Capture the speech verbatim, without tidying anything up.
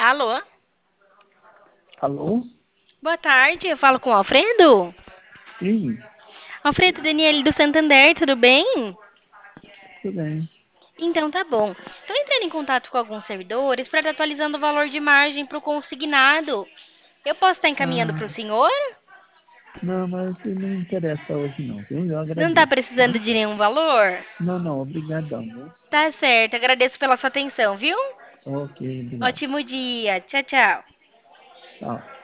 Alô? Alô? Boa tarde, eu falo com o Alfredo? Sim, Alfredo Daniele do Santander, tudo bem? tudo bem. Então tá bom. Estou entrando em contato com alguns servidores para estar atualizando o valor de margem para o consignado. Eu posso estar encaminhando Ah, para o senhor? não, mas não interessa hoje não, viu? Eu Não está agradeço, tá? precisando de nenhum valor? Não, não, obrigadão, viu? Tá certo, agradeço pela sua atenção, viu? Ok, obrigado. Ótimo dia. Tchau, tchau. Tchau.